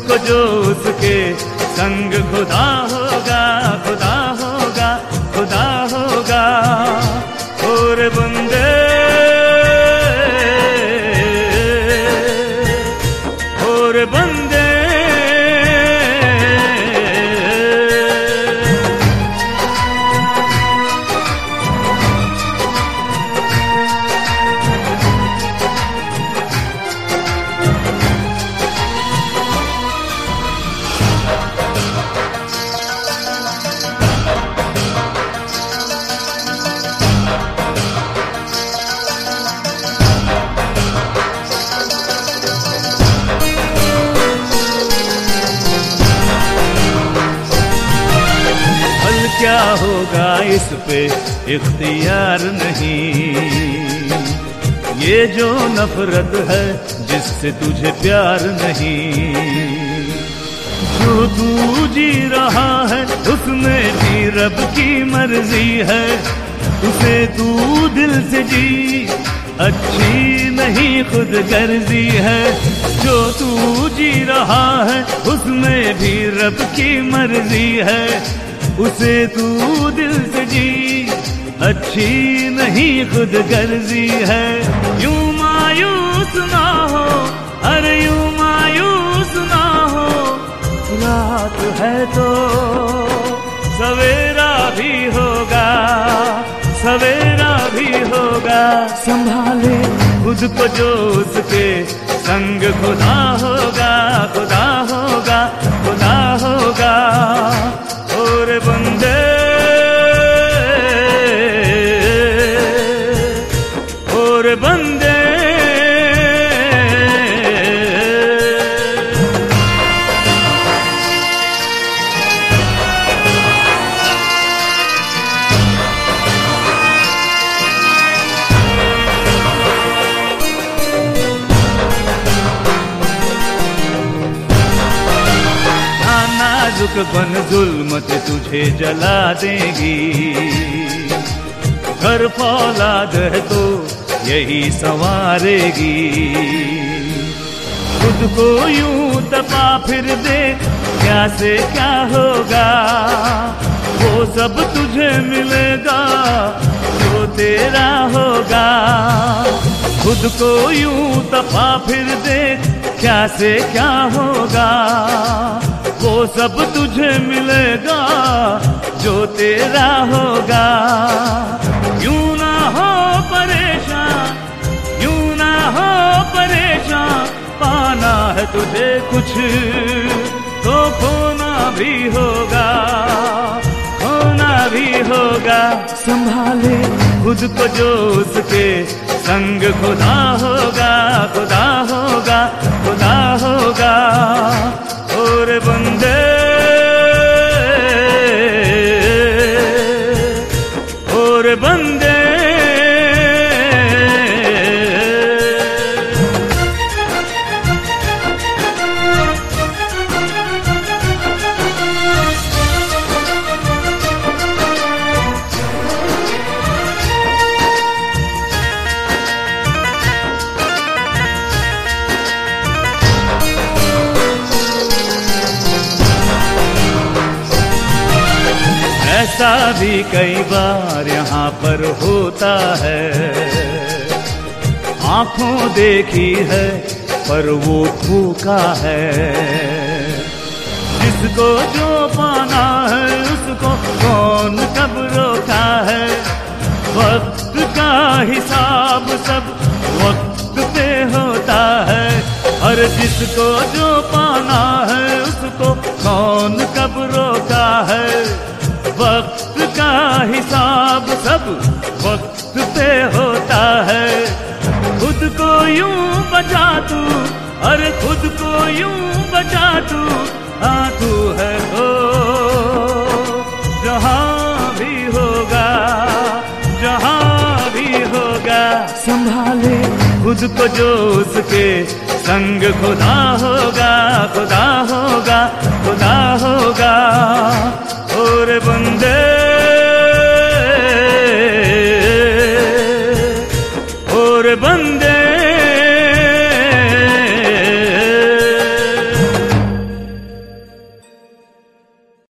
को जो उसके संग खुदा होगा, खुदा होगा, खुदा होगा। और बंदे और बंदे क्या होगा इस पे इख्तियार नहीं, ये जो नफरत है जिससे तुझे प्यार नहीं। जो तू जी रहा है उसमें भी रब की मर्जी है, उसे तू दिल से जी, अच्छी नहीं खुद गर्जी है। जो तू जी रहा है उसमें भी रब की मर्जी है, उसे तू दिल से जी, अच्छी नहीं खुद गर्जी है। यूं मायूस ना हो, अरे यूं मायूस ना हो, रात है तो सवेरा भी होगा, सवेरा भी होगा। संभाले खुद को जो उसके संग खुदा होगा, खुदा होगा, खुदा होगा। और बंदे और बंदे नाजुक बन जुल्मत तुझे जला देगी, घर फौलाद है तो यही संवारेगी। खुद को यूं तपा फिर दे, क्या से क्या होगा, वो सब तुझे मिलेगा जो तेरा होगा। खुद को यूं तपा फिर दे, क्या से क्या होगा, वो सब तुझे मिलेगा जो तेरा होगा। यूं ना हो परेशान, यूं ना हो परेशान, पाना है तुझे कुछ तो खोना भी होगा, खोना भी होगा। संभाले खुद को जो उसके संग खुदा होगा, खुदा होगा, खुदा होगा। और बंदे और बंदे ऐसा भी कई बार यहाँ पर होता है, आंखों देखी है पर वो धोखा है। जिसको जो पाना है उसको कौन कब रोका है, वक्त का हिसाब सब वक्त पे होता है। और जिसको जो पाना है उसको कौन कब रोका है, वक्त का हिसाब सब वक्त पे होता है। खुद को यूं बचा तू, अरे खुद को यूं बचा तू, हाँ तू है तो जहाँ भी होगा, जहाँ भी होगा। संभाले खुद को जो उसके संग खुदा होगा, खुदा होगा, खुदा होगा। और बंदे